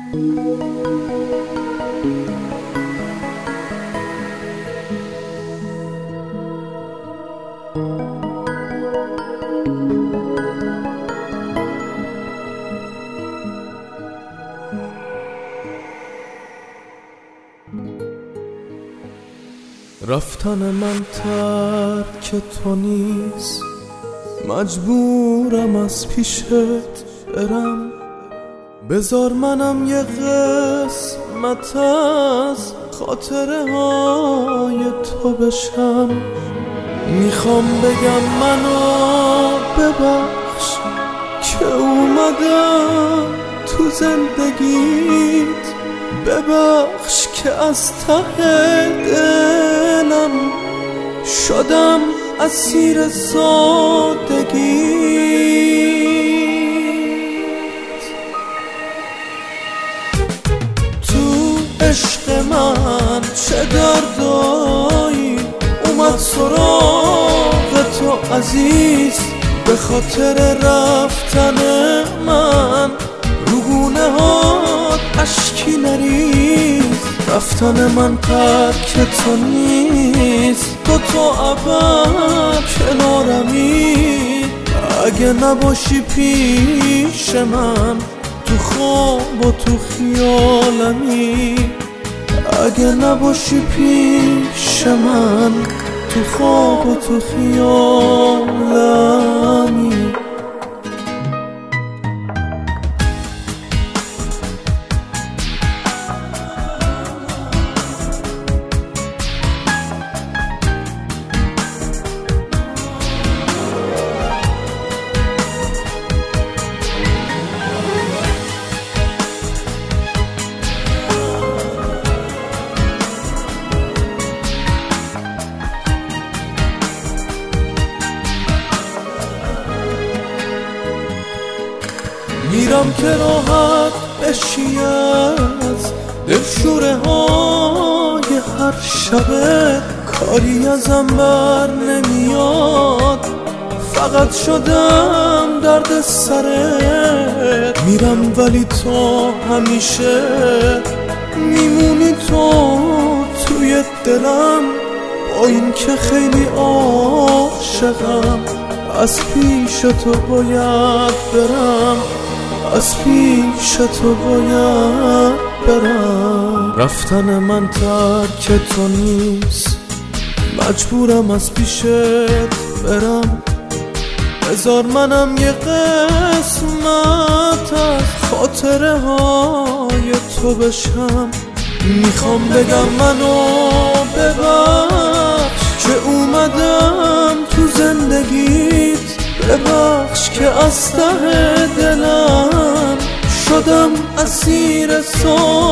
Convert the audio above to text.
رفتن من ترک تو نیست، مجبورم از پیشت برم. بذار منم یه قسمت از خاطره های تو بشم. میخوام بگم منو ببخش که اومدم تو زندگیت، ببخش که از ته دلم شدم اسیر سادگیت. تو عشق من چه دردایی اومد سراغ تو عزیز، به خاطر رفتن من رو گونه هات اشکی نریز. رفتن من ترک تو نیست، تو ابد کنارمی. اگه نباشی پیش من تو خواب و تو خیالمی، اگه نباشی پیش من تو خواب و تو خیالمی. میرم که راحت بشی از دلشوره های هر شبه، کاری ازم بر نمیاد، فقط شدم درد سرت. میرم ولی تو همیشه میمونی، تو توی دلم، با این که خیلی عاشقم. از پیش تو باید برم، از پیش تو باید برم. رفتن من ترک تو نیست، مجبورم از پیشت برم. بذار منم یه قسمت از خاطره های تو بشم. میخوام بگم منو ببخش که اومدم تو زندگیت، ببخش که از ته دلم شدم اسیر